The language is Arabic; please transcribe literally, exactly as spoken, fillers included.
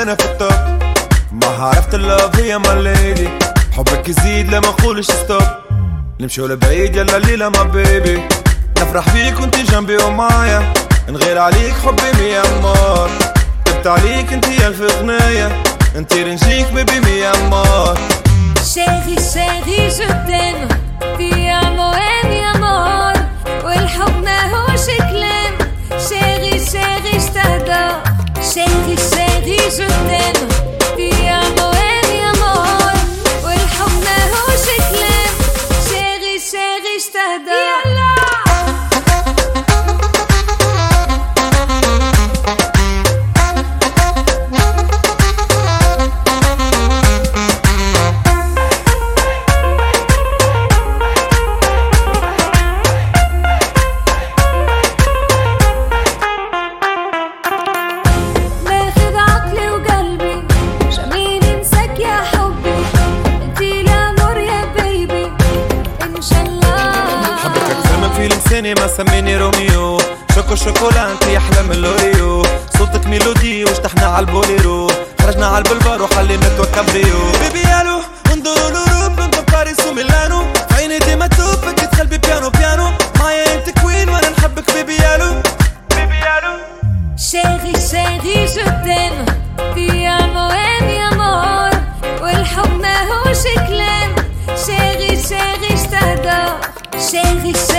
انا في التوب. ما عرفت اللوف هي ماليدي، حبك يزيد لما اقولش ستوب. نمشيو لبعيد يلا الليلة ما بيبي، نفرح بيك وانت جنبي ومعايا، نغير عليك حبي مية مار. كتبت عليك انتي الف غناية، انتي رنجيك بيبي مية مار. شاغي شاغي جو تيم تي امو امي امور، والحب ماهوش كلام. شاغي شاغي اشتهدى، شاغي شاغي جو تيم تي امو امي امور، والحب ماهوش كلام. شاغي شاغي اشتهدى يلا. لساني ما سميني روميو، شوكو شوكولا انتي احلى من لوريو. صوتك ميلودي واشتحنا عالبوليرو، خرجنا عالبلبار وخلينا كابريو. بيبي الو انظروا لوروب من باريس وميلانو، عيني ديما توب بدي قلبي بيانو بيانو. معايا انت كوين وانا نحبك بيبي الو بيبي الو. شاغي شاغي جو تيم تي امو امي امور، والحب ماهوش كلام. شاغي شاغي اشتهدى، شاغي